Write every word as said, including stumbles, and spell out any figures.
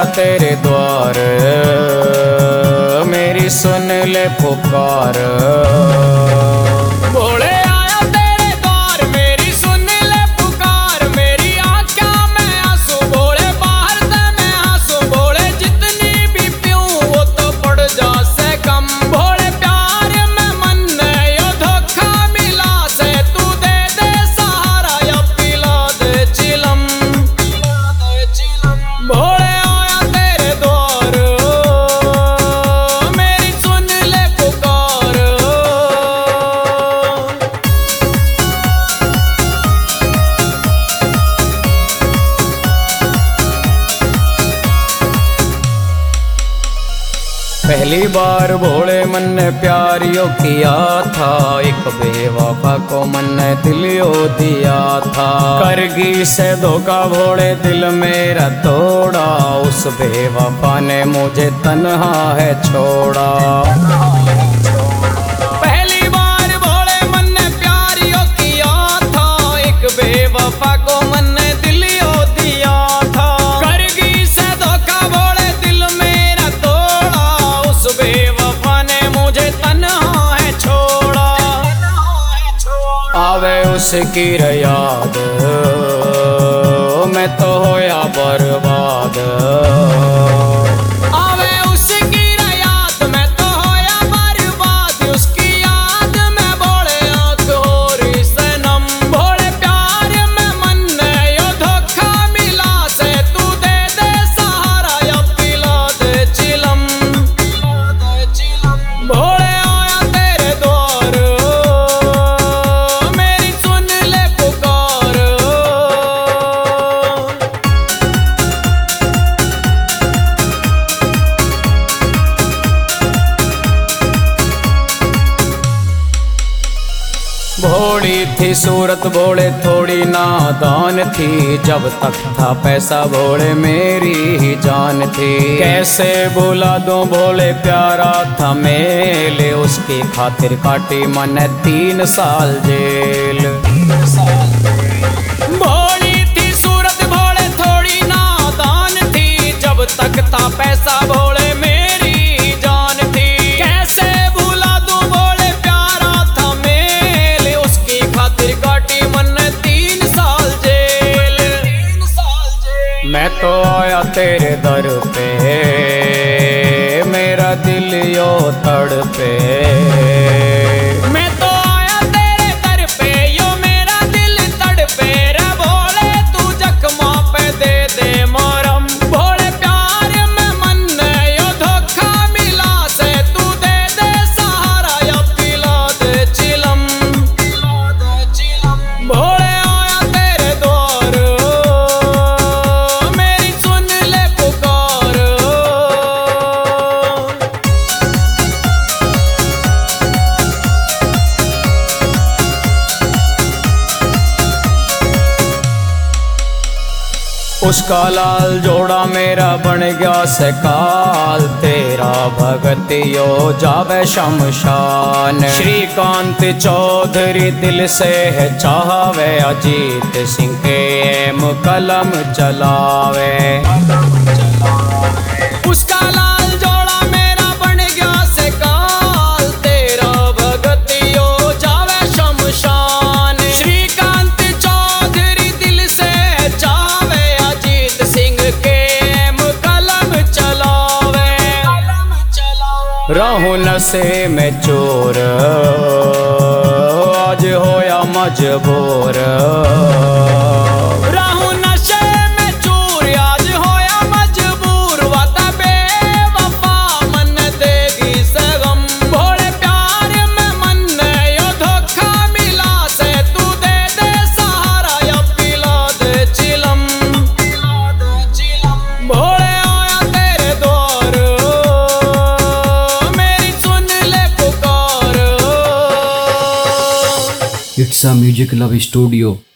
तेरे द्वार, मेरी सुन ले पुकार। भोले आया तेरे द्वार, मेरी सुन ले पुकार। मेरी आँखों में आंसू भोले, बाहर से मैं आंसू भोले। जितनी भी पीऊं वो तो पड़ जासे कम। भोले प्यार में मन ने यो धोखा मिला से, तू दे दे सहारा या पिला दे चिलम। भोले आया तेरे द्वार, मेरी सुन ले पुकार। पहली बार भोले मन ने प्यार यो किया था, एक बेवफा को मन ने दिल यो दिया था। करगी से धोखा भोले दिल मेरा तोड़ा, उस बेवफा ने मुझे तन्हा है छोड़ा। पहली बार भोले मन ने प्यार यो किया था, एक बेवफा को मन ने दिल यो दिया था। करगी से धोखा भोले दिल मेरा तोड़ा, उस बेवफा ने मुझे तन्हा है छोड़ा। आवे उसकी याद, मैं तो होया बर्बाद। आवे उसकी याद, मैं तो होया बर्बाद। उसकी याद में भोले आँख हो रही सनम। भोले प्यार में मन ने यो धोखा मिला से, तू दे दे सहारा या पिला दे चिलम। भोले आया तेरे द्वार, मेरी सुन ले पुकार। भोली थी सूरत भोले थोड़ी नादान थी, जब तक था पैसा भोले मेरी ही जान थी। कैसे बुला दूं भोले प्यारा था मेले, उसकी खातिर काटी मैंने तीन साल जेल। भोली थी सूरत भोले थोड़ी नादान थी, जब तक था पैसा भोले मेरी ही जान थी। कैसे बुला दूं भोले प्यारा था मेले, उसकी खातिर काटी मैंने तीन साल जेल। मैं तो आया तेरे दर पे, मेरा दिल यो तड़पे। मैं तो आया तेरे दर पे, यो मेरा दिल तड़पे। रे भोले तू जख्मा पे दे दे मरहम। भोले प्यार में मन ने यो धोखा मिला से, तू दे दे सहारा या पिला दे चिलम। भोले आया तेरे द्वार, मेरी सुन ले पुकार। उसका लाल जोड़ा मेरा बन गया से काल, तेरा भगत यो जावे शमशान। श्रीकांत चौधरी दिल से है चाहवे, अजीत सिंह के एम कलम चलावे। उसका लाल जोड़ा मेरा बन गया से काल, तेरा भगत यो जावे शमशान। श्रीकांत चौधरी दिल से चाहवे, अजीत सिंह के एम कलम चलावे। रहूं नशे में चोर, आज होया मजबूर। रहूं नशे में चोर, आज होया मजबूर। वादा बेवफा मन देगी सगम। भोले प्यार में मन ने यो धोखा मिला से, तू दे दे सहारा या पिला दे चिलम। भोले आया तेरे द्वार, मेरी सुन ले पुकार। It's a music love studio.